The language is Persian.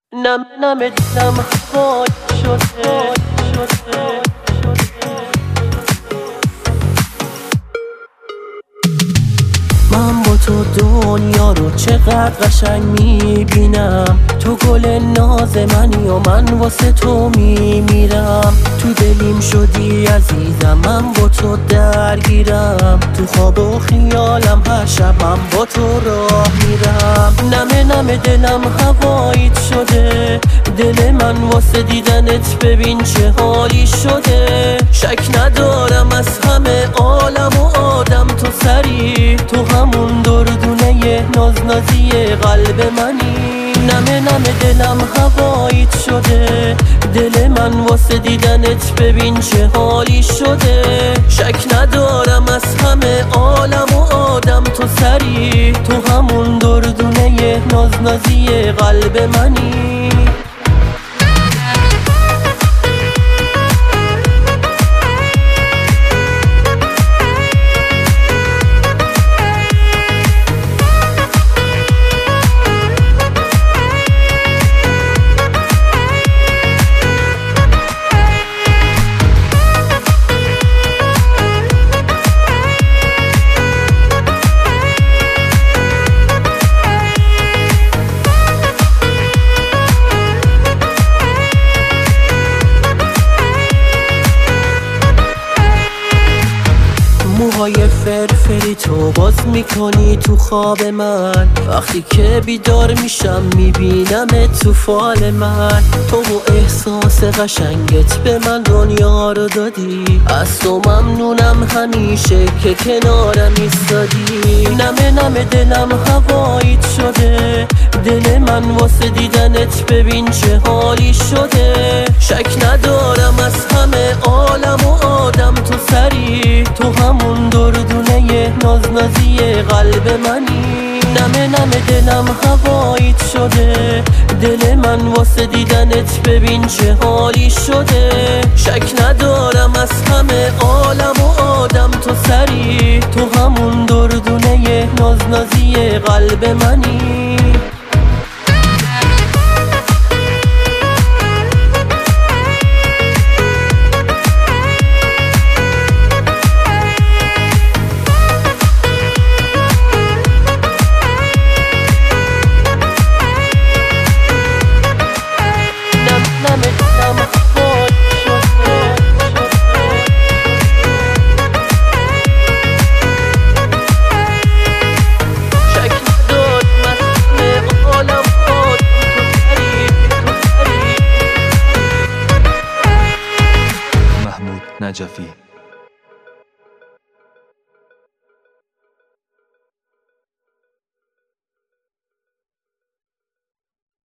نم دلم خاک شده من با تو دنیا رو چقدر قشنگ میبینم. تو گل ناز منی و من واسه تو میمیرم. تو دلیم شدی عزیزم، من با تو درگیرم. تو خواب و خیالم هر شب من با تو راه میرم. نمه دلم هواییت شده، دل من واسه دیدنت ببین چه حالی شده. شک ندارم از همه عالم و آدم تو سری، تو همون دردونه نازنازی قلب منی. نمه دلم هواییت شده، دل من واسه دیدنت ببین چه حالی شده. شک ندارم از همه عالم و آدم تو سری، تو همون دردونه نازنازی قلب منی. موهای فرفری تو باز میکنی تو خواب من، وقتی که بیدار میشم میبینم تو فال من. تو و احساس قشنگت به من دنیا رو دادی، از تو ممنونم همیشه که کنارم ایستادی. نمه دلم هواییت شده، دل من واسه دیدنت ببین چه حالی شده. شک ندارم از همه عالم و آدم تو سری، تو همون دردونه نازنازی قلب منی. نمه دلم هواییت شده، دل من واسه دیدنت ببین چه حالی شده. شک ندارم از همه عالم و آدم تو سری، تو همون دردونه نازنازی قلب منی. نجفی